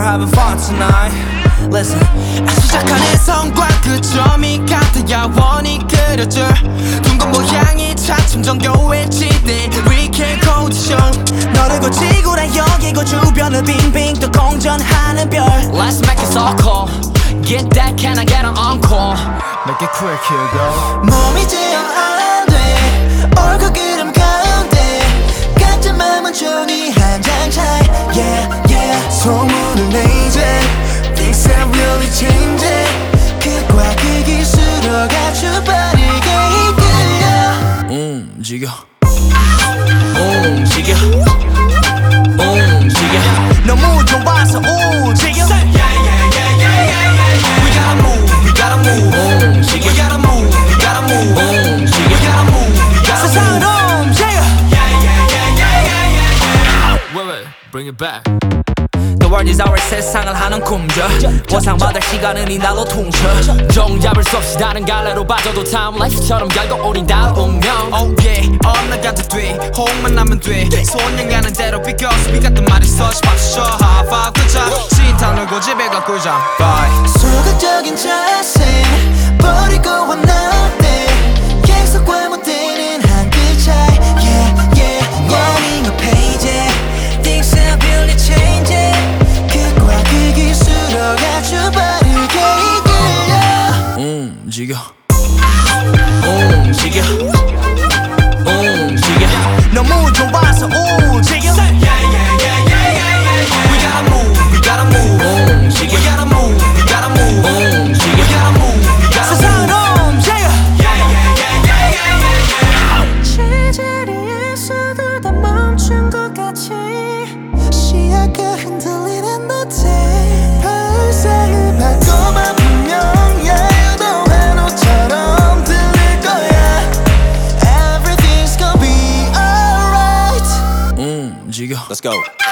having fun tonight. Listen. 시작하는 선과 그 점이 같아야 원이 그려져 둥근 모양이 차츰 정교해지네 Weekend condition 너를 고치고 나 여기고 주변을 빙빙 또 공전하는 별. Let's make it so cool. Get that, can I get an encore? Make it quick here girl 몸이 제어 안돼 얼굴 그림 가운데 같은 맘은 종이 한 장 차이. Yeah yeah 소문을 내제 Things are really changing. 극과 극이 쓸어가주 빠르게 이끌려 움직여 움직여 움직여 너무 좋아서 움직여. We gotta move, we gotta move 움직여 We gotta move, we gotta move 움직여 We gotta move, we gotta 세상을 move 움직여. Wait, bring it back. The world is ours 세상을 하는 꿈져 보상받을 시간은 이 날로 퉁쳐. 종잡을 수 없이 다른 갈래로 빠져도 time life처럼 결국 우린 다 운명. Oh yeah, 언나가도 돼 호응만 나면 돼 손양가는 대로 because we got the money such 박수 쳐 high five 끄자 신탄 놀고 집에 가 꿀잠 Bye 소극적인 자세 버리고 원할 때 계속과 못되는 한끗 차이. Yeah yeah warning a page. Things are really changing. 극과 극이 쓸어가주 빠르게 이끌려 움직여 움직여 움직여 너무 좋아서 움직여. We gotta move, we gotta move 움직여 We gotta move, we gotta move 움직여 We gotta move, we gotta 세상을 move 움직여. 제자리에서도 다 멈춘 것 같이 시야가 흔들리는 듯해 발사를 밟고만 분명 야유도 환호처럼 들릴 거야 Everything's gonna be alright 움직여 Let's go